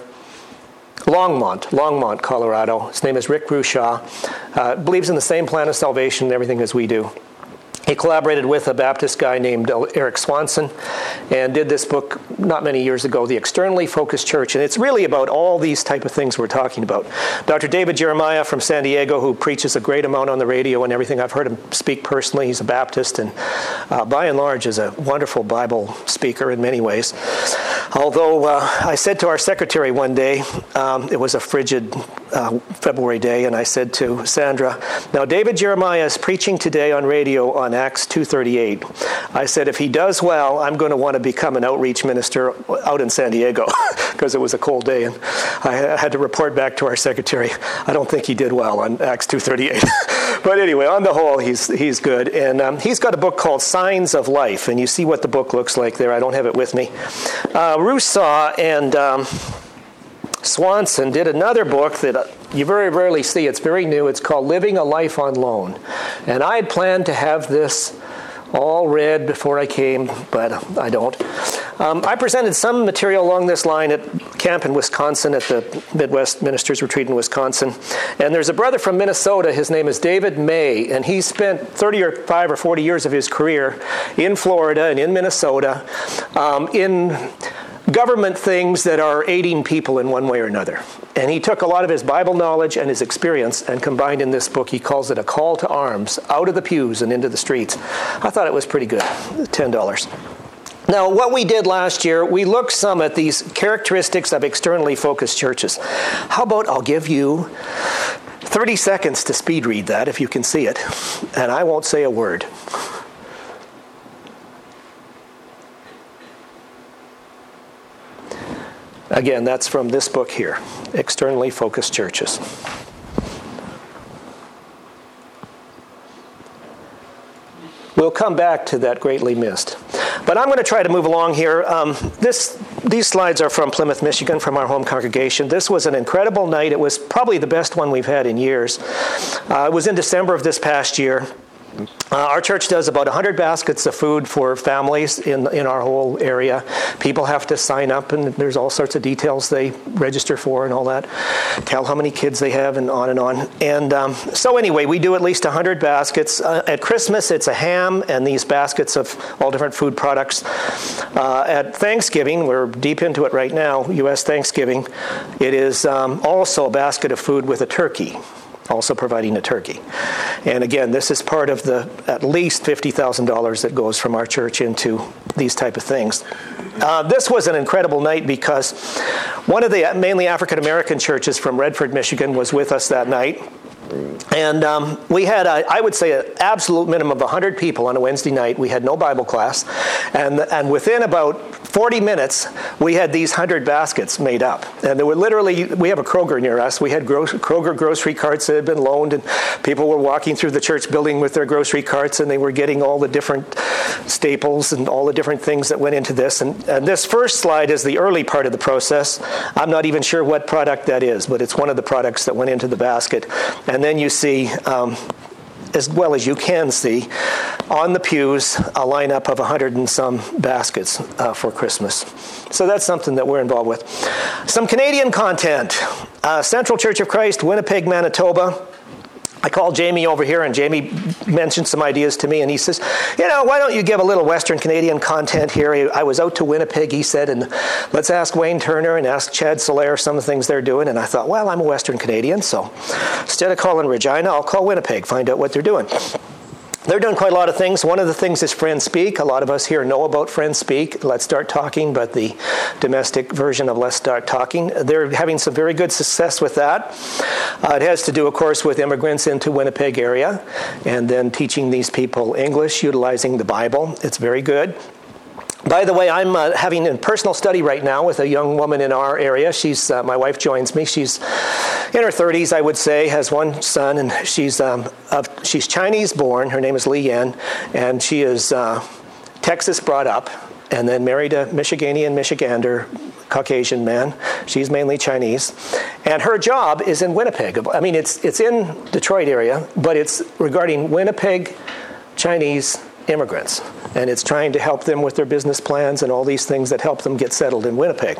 Longmont, Colorado. His name is Rick Rushaw. Believes in the same plan of salvation and everything as we do. He collaborated with a Baptist guy named Eric Swanson and did this book not many years ago, The Externally Focused Church. And it's really about all these type of things we're talking about. Dr. David Jeremiah from San Diego, who preaches a great amount on the radio and everything. I've heard him speak personally. He's a Baptist and by and large is a wonderful Bible speaker in many ways. Although I said to our secretary one day, it was a frigid February day, and I said to Sandra, now David Jeremiah is preaching today on radio on Acts 2:38. I said, if he does well, I'm going to want to become an outreach minister out in San Diego because it was a cold day, and I had to report back to our secretary. I don't think he did well on Acts 2:38. But anyway, on the whole, he's good. And he's got a book called Signs of Life, and you see what the book looks like there. I don't have it with me. Rushaw and Swanson did another book that you very rarely see. It's very new. It's called Living a Life on Loan. And I had planned to have this all read before I came, but I don't. I presented some material along this line at camp in Wisconsin, at the Midwest Ministers Retreat in Wisconsin. And there's a brother from Minnesota. His name is David May, and he spent 35 or 40 years of his career in Florida and in Minnesota in government things that are aiding people in one way or another. And he took a lot of his Bible knowledge and his experience and combined in this book. He calls it A Call to Arms, out of the pews and into the streets. I thought it was pretty good, $10. Now, what we did last year, we looked some at these characteristics of externally focused churches. How about I'll give you 30 seconds to speed read that, if you can see it, and I won't say a word. Again, that's from this book here, Externally Focused Churches. We'll come back to that greatly missed. But I'm going to try to move along here. These slides are from Plymouth, Michigan, from our home congregation. This was an incredible night. It was probably the best one we've had in years. It was in December of this past year. Our church does about 100 baskets of food for families in our whole area. People have to sign up, and there's all sorts of details they register for and all that. Tell how many kids they have and on and on. And so anyway, we do at least 100 baskets. At Christmas, it's a ham and these baskets of all different food products. At Thanksgiving, we're deep into it right now, U.S. Thanksgiving, it is also a basket of food with a turkey. Also providing a turkey. And again, this is part of the at least $50,000 that goes from our church into these type of things. This was an incredible night because one of the mainly African-American churches from Redford, Michigan was with us that night. And we had, I would say, an absolute minimum of 100 people on a Wednesday night. We had no Bible class. And within about 40 minutes, we had these 100 baskets made up. And there were literally, we have a Kroger near us. We had Kroger grocery carts that had been loaned, and people were walking through the church building with their grocery carts, and they were getting all the different staples and all the different things that went into this. And this first slide is the early part of the process. I'm not even sure what product that is, but it's one of the products that went into the basket. And then you see as well as you can see, on the pews, a lineup of 100 and some baskets for Christmas. So that's something that we're involved with. Some Canadian content. Central Church of Christ, Winnipeg, Manitoba. I called Jamie over here, and Jamie mentioned some ideas to me, and he says, why don't you give a little Western Canadian content here? I was out to Winnipeg, he said, and let's ask Wayne Turner and ask Chad Solaire some of the things they're doing. And I thought, well, I'm a Western Canadian, so instead of calling Regina, I'll call Winnipeg, find out what they're doing. They're doing quite a lot of things. One of the things is Friends Speak. A lot of us here know about Friends Speak, Let's Start Talking, but the domestic version of Let's Start Talking. They're having some very good success with that. It has to do, of course, with immigrants into Winnipeg area and then teaching these people English, utilizing the Bible. It's very good. By the way, I'm having a personal study right now with a young woman in our area. She's my wife joins me. She's in her 30s, I would say, has one son, and she's Chinese born. Her name is Li Yan, and she is Texas brought up, and then married a Michiganian, Michigander, Caucasian man. She's mainly Chinese, and her job is in Winnipeg. I mean, it's in Detroit area, but it's regarding Winnipeg Chinese immigrants, and it's trying to help them with their business plans and all these things that help them get settled in Winnipeg.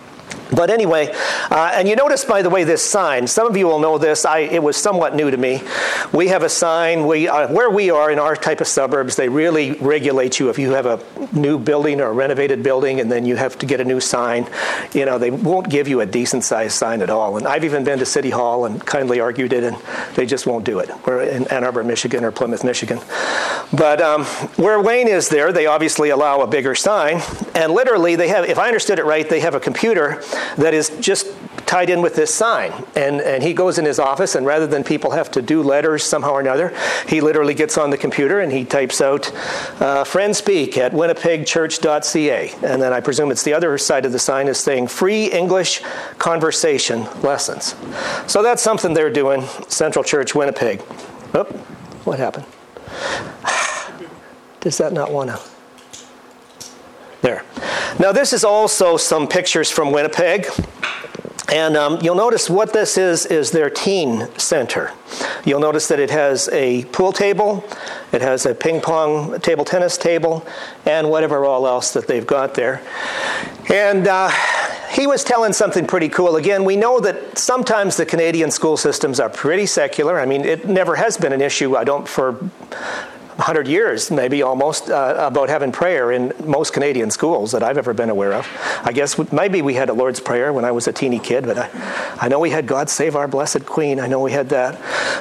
But anyway, and you notice, by the way, this sign, some of you will know this, it was somewhat new to me. We have a sign, where we are in our type of suburbs, they really regulate you if you have a new building or a renovated building and then you have to get a new sign. They won't give you a decent sized sign at all. And I've even been to City Hall and kindly argued it, and they just won't do it. We're in Ann Arbor, Michigan, or Plymouth, Michigan. But where Wayne is there, they obviously allow a bigger sign. And literally, they have, if I understood it right, they have a computer that is just tied in with this sign. And he goes in his office, and rather than people have to do letters somehow or another, he literally gets on the computer and he types out Friends Speak at winnipegchurch.ca. And then I presume it's the other side of the sign is saying free English conversation lessons. So that's something they're doing, Central Church, Winnipeg. Oh, what happened? Does that not want to? There. Now this is also some pictures from Winnipeg. And you'll notice what this is their teen center. You'll notice that it has a pool table, it has a ping pong table tennis table, and whatever all else that they've got there. And he was telling something pretty cool. Again, we know that sometimes the Canadian school systems are pretty secular. I mean, it never has been an issue, for 100 years, maybe almost, about having prayer in most Canadian schools that I've ever been aware of. I guess maybe we had a Lord's Prayer when I was a teeny kid, but I know we had God Save Our Blessed Queen. I know we had that.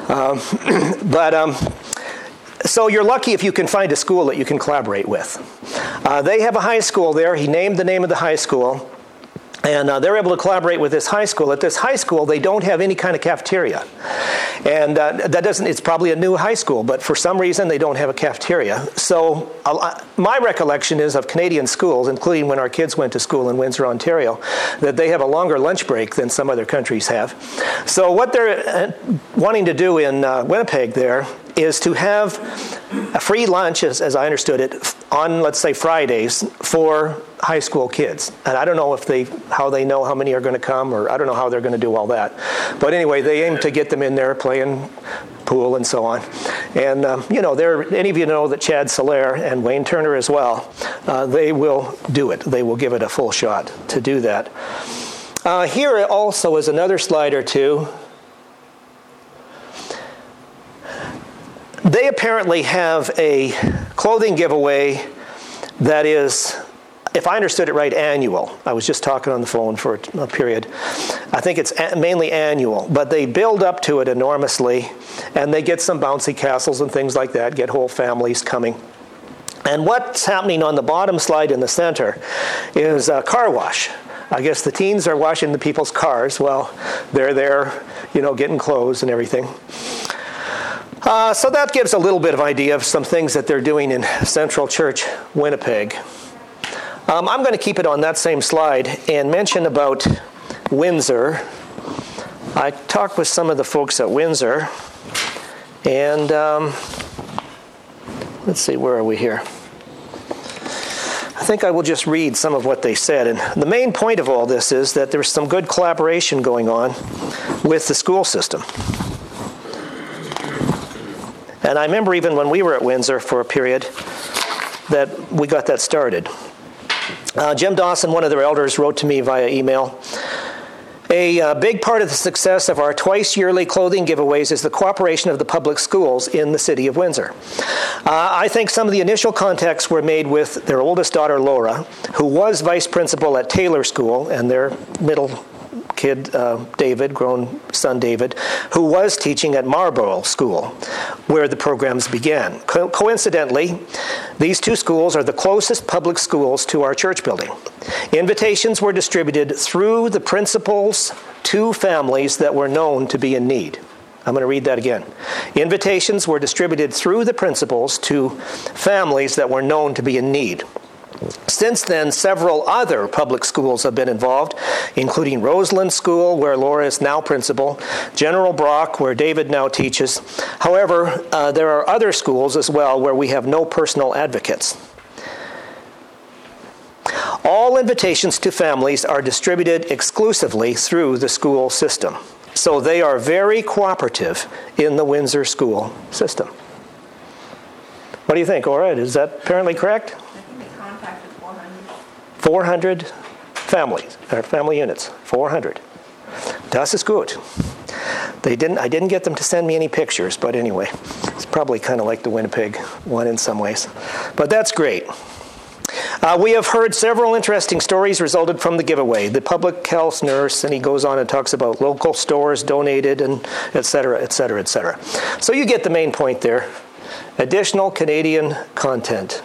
So you're lucky if you can find a school that you can collaborate with. They have a high school there. He named the name of the high school. And they're able to collaborate with this high school. At this high school, they don't have any kind of cafeteria. And it's probably a new high school, but for some reason, they don't have a cafeteria. So my recollection is of Canadian schools, including when our kids went to school in Windsor, Ontario, that they have a longer lunch break than some other countries have. So what they're wanting to do in Winnipeg there is to have a free lunch, as I understood it, on, let's say, Fridays for high school kids. And I don't know how they know how many are going to come, or I don't know how they're going to do all that. But anyway, they aim to get them in there playing pool and so on. And, any of you know that Chad Solaire and Wayne Turner as well, they will do it. They will give it a full shot to do that. Here also is another slide or two. They apparently have a clothing giveaway that is, if I understood it right, annual. I was just talking on the phone for a period. I think it's mainly annual, but they build up to it enormously, and they get some bouncy castles and things like that, get whole families coming. And what's happening on the bottom slide in the center is a car wash. I guess the teens are washing the people's cars while they're there, getting clothes and everything. So that gives a little bit of idea of some things that they're doing in Central Church, Winnipeg. I'm going to keep it on that same slide and mention about Windsor. I talked with some of the folks at Windsor, and let's see, where are we here? I think I will just read some of what they said. And the main point of all this is that there's some good collaboration going on with the school system. And I remember even when we were at Windsor for a period that we got that started. Jim Dawson, one of their elders, wrote to me via email, a big part of the success of our twice-yearly clothing giveaways is the cooperation of the public schools in the city of Windsor. I think some of the initial contacts were made with their oldest daughter, Laura, who was vice principal at Taylor School, and their middle kid, David, grown son David, who was teaching at Marlborough School, where the programs began. Coincidentally, these two schools are the closest public schools to our church building. Invitations were distributed through the principals to families that were known to be in need. I'm going to read that again. Invitations were distributed through the principals to families that were known to be in need. Since then, several other public schools have been involved, including Roseland School, where Laura is now principal, General Brock, where David now teaches. However, there are other schools as well where we have no personal advocates. All invitations to families are distributed exclusively through the school system. So they are very cooperative in the Windsor school system. What do you think, Ora? Is that apparently correct? 400 families, or family units, 400. Das ist gut. I didn't get them to send me any pictures, but anyway, it's probably kind of like the Winnipeg one in some ways. But that's great. We have heard several interesting stories resulted from the giveaway. The public health nurse, and he goes on and talks about local stores donated, and et cetera, et cetera, et cetera. So you get the main point there. Additional Canadian content.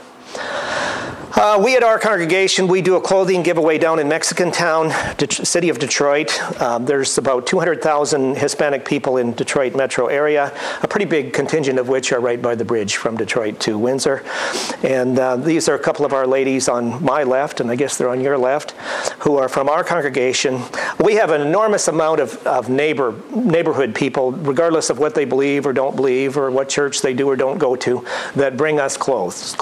We at our congregation, we do a clothing giveaway down in Mexican Town, city of Detroit. There's about 200,000 Hispanic people in Detroit metro area, a pretty big contingent of which are right by the bridge from Detroit to Windsor. And these are a couple of our ladies on my left, and I guess they're on your left, who are from our congregation. We have an enormous amount of neighborhood people, regardless of what they believe or don't believe or what church they do or don't go to, that bring us clothes.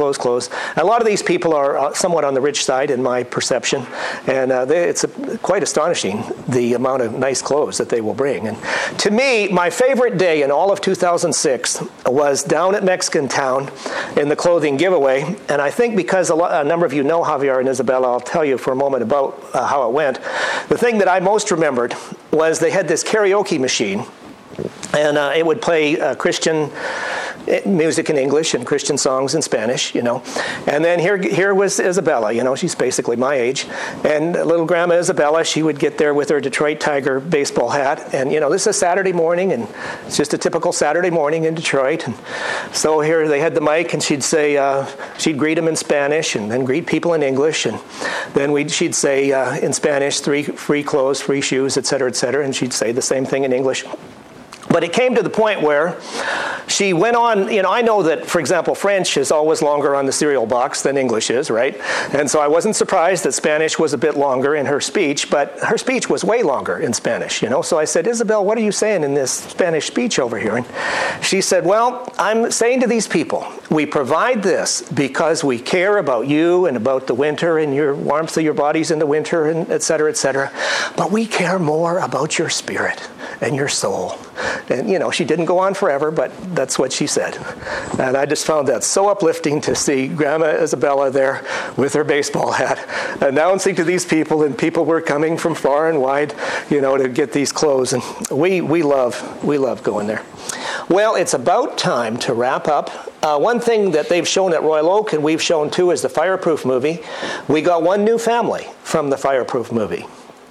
A lot of these people are somewhat on the rich side in my perception, and it's quite astonishing the amount of nice clothes that they will bring. And to me, my favorite day in all of 2006 was down at Mexican Town in the clothing giveaway, and I think because a number of you know Javier and Isabella, I'll tell you for a moment about how it went. The thing that I most remembered was they had this karaoke machine, and it would play Christian music in English and Christian songs in Spanish, you know. And then here was Isabella, you know, she's basically my age. And little Grandma Isabella, she would get there with her Detroit Tiger baseball hat. And, you know, this is a Saturday morning, and it's just a typical Saturday morning in Detroit. And so here they had the mic, and she'd say, she'd greet them in Spanish, and then greet people in English. And then she'd say in Spanish, 3 free clothes, free shoes, et cetera, and she'd say the same thing in English. But it came to the point where she went on, you know, I know that, for example, French is always longer on the cereal box than English is, right? And so I wasn't surprised that Spanish was a bit longer in her speech, but her speech was way longer in Spanish, you know? So I said, Isabel, what are you saying in this Spanish speech over here? And she said, well, I'm saying to these people, we provide this because we care about you and about the winter and your warmth of your bodies in the winter, and et cetera, but we care more about your spirit and your soul. And, you know, she didn't go on forever, but that's what she said. And I just found that so uplifting to see Grandma Isabella there with her baseball hat, announcing to these people, and people were coming from far and wide, you know, to get these clothes. And we love going there. Well, it's about time to wrap up. One thing that they've shown at Royal Oak, and we've shown too, is the Fireproof movie. We got one new family from the Fireproof movie.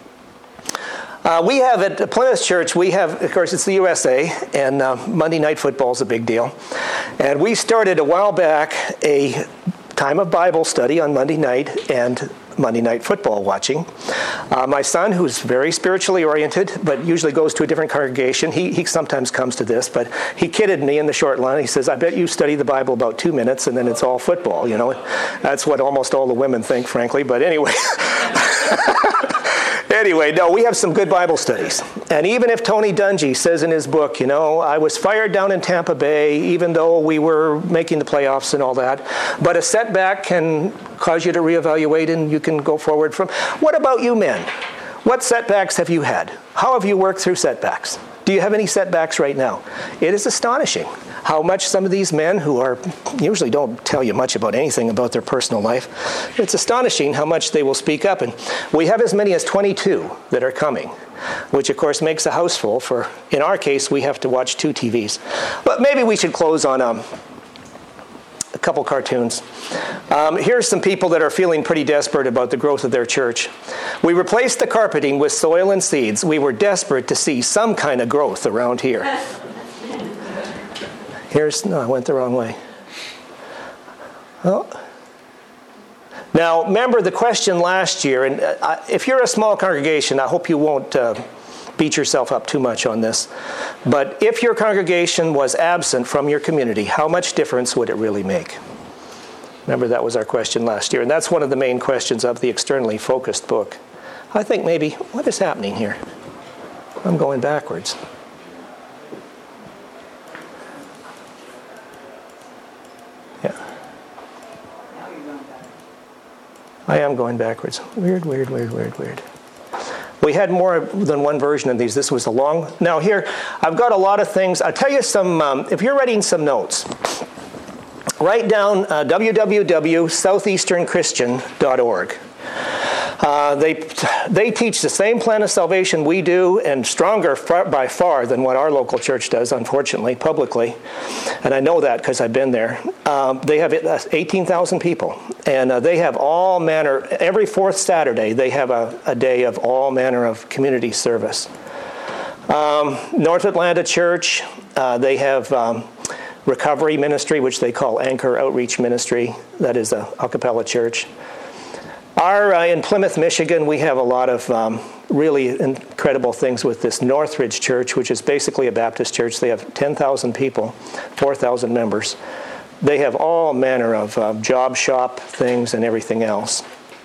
We have at Plymouth Church, we have, of course, it's the USA, and Monday Night Football is a big deal. And we started a while back a time of Bible study on Monday night and Monday Night Football watching. My son, who's very spiritually oriented, but usually goes to a different congregation, he sometimes comes to this, but he kidded me in the short line. He says, I bet you study the Bible about 2 minutes and then it's all football, you know. That's what almost all the women think, frankly, but anyway. Anyway, no, we have some good Bible studies. And even if Tony Dungy says in his book, you know, I was fired down in Tampa Bay, even though we were making the playoffs and all that, but a setback can cause you to reevaluate and you can go forward from. What about you men? What setbacks have you had? How have you worked through setbacks? Do you have any setbacks right now? It is astonishing how much some of these men who usually don't tell you much about anything about their personal life, it's astonishing how much they will speak up. And we have as many as 22 that are coming, which of course makes a house full. In our case, we have to watch 2 TVs. But maybe we should close on a couple cartoons. Here's some people that are feeling pretty desperate about the growth of their church. We replaced the carpeting with soil and seeds. We were desperate to see some kind of growth around here. No, I went the wrong way. Oh. Now, remember the question last year, and if you're a small congregation, I hope you won't beat yourself up too much on this. But if your congregation was absent from your community, how much difference would it really make? Remember, that was our question last year. And that's one of the main questions of the externally focused book. I think maybe, what is happening here? I'm going backwards. Yeah. I am going backwards. Weird. We had more than one version of these. This was a long... Now here, I've got a lot of things. I'll tell you some... if you're writing some notes, write down www.southeasternchristian.org. They teach the same plan of salvation we do, and stronger by far than what our local church does, unfortunately, publicly. And I know that because I've been there. They have 18,000 people, and they have all manner. Every fourth Saturday, they have a day of all manner of community service. North Atlanta Church, they have recovery ministry, which they call Anchor Outreach Ministry. That is a cappella church. In Plymouth, Michigan, we have a lot of really incredible things with this Northridge Church, which is basically a Baptist church. They have 10,000 people, 4,000 members. They have all manner of job shop things and everything else.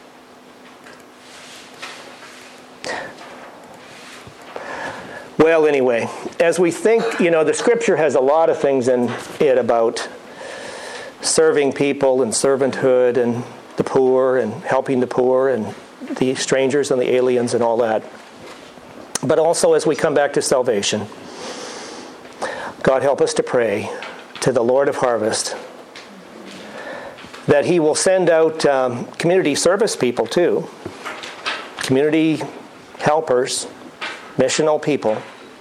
Well, anyway, as we think, the Scripture has a lot of things in it about serving people and servanthood and the poor and helping the poor and the strangers and the aliens and all that. But also as we come back to salvation, God help us to pray to the Lord of Harvest that He will send out community service people too, community helpers, missional people,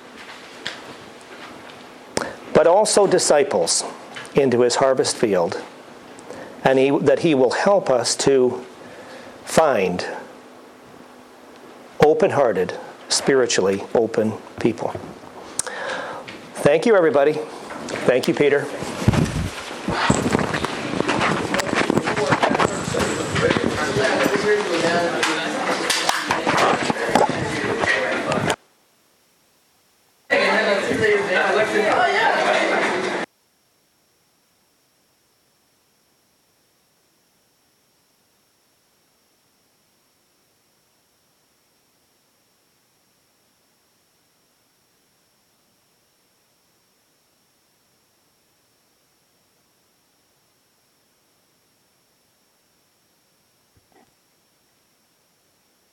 but also disciples into His harvest field. And that He will help us to find open-hearted, spiritually open people. Thank you, everybody. Thank you, Peter. Oh, yeah.